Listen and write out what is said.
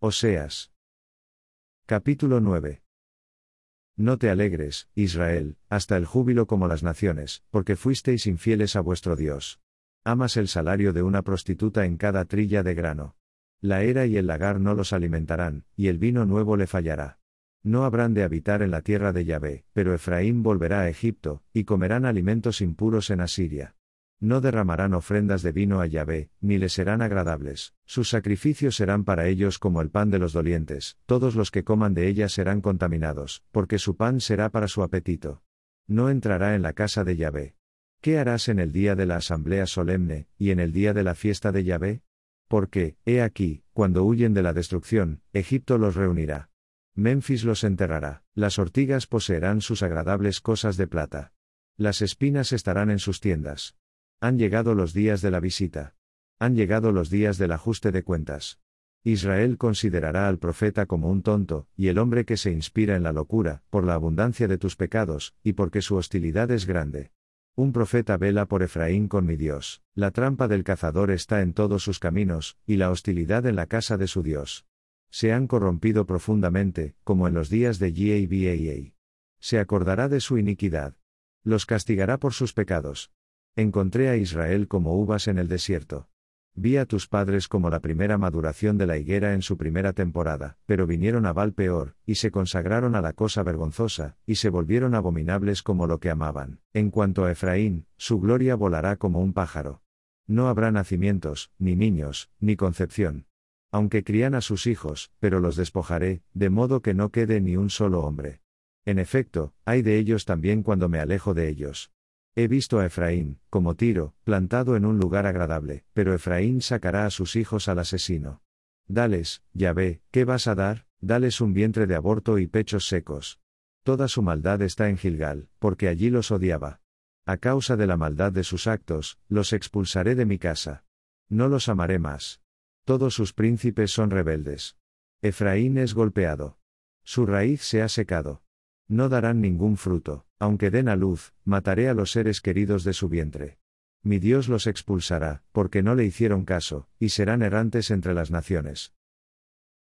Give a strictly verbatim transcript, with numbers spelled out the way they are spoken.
Oseas. Capítulo nueve. No te alegres, Israel, hasta el júbilo como las naciones, porque fuisteis infieles a vuestro Dios. Amas el salario de una prostituta en cada trilla de grano. La era y el lagar no los alimentarán, y el vino nuevo le fallará. No habrán de habitar en la tierra de Yahvé, pero Efraín volverá a Egipto, y comerán alimentos impuros en Asiria. No derramarán ofrendas de vino a Yahvé, ni les serán agradables, sus sacrificios serán para ellos como el pan de los dolientes, todos los que coman de ella serán contaminados, porque su pan será para su apetito. No entrará en la casa de Yahvé. ¿Qué harás en el día de la asamblea solemne, y en el día de la fiesta de Yahvé? Porque, he aquí, cuando huyen de la destrucción, Egipto los reunirá. Memphis los enterrará, las ortigas poseerán sus agradables cosas de plata. Las espinas estarán en sus tiendas. Han llegado los días de la visita. Han llegado los días del ajuste de cuentas. Israel considerará al profeta como un tonto, y el hombre que se inspira en la locura, por la abundancia de tus pecados, y porque su hostilidad es grande. Un profeta vela por Efraín con mi Dios, la trampa del cazador está en todos sus caminos, y la hostilidad en la casa de su Dios. Se han corrompido profundamente, como en los días de Yahvé. Se acordará de su iniquidad. Los castigará por sus pecados. Encontré a Israel como uvas en el desierto. Vi a tus padres como la primera maduración de la higuera en su primera temporada, pero vinieron a Baal peor, y se consagraron a la cosa vergonzosa, y se volvieron abominables como lo que amaban. En cuanto a Efraín, su gloria volará como un pájaro. No habrá nacimientos, ni niños, ni concepción. Aunque crían a sus hijos, pero los despojaré, de modo que no quede ni un solo hombre. En efecto, hay de ellos también cuando me alejo de ellos. He visto a Efraín, como Tiro, plantado en un lugar agradable, pero Efraín sacará a sus hijos al asesino. Dales, Yahvé, ¿qué vas a dar? Dales un vientre de aborto y pechos secos. Toda su maldad está en Gilgal, porque allí los odiaba. A causa de la maldad de sus actos, los expulsaré de mi casa. No los amaré más. Todos sus príncipes son rebeldes. Efraín es golpeado. Su raíz se ha secado. No darán ningún fruto, aunque den a luz, mataré a los seres queridos de su vientre. Mi Dios los expulsará, porque no le hicieron caso, y serán errantes entre las naciones.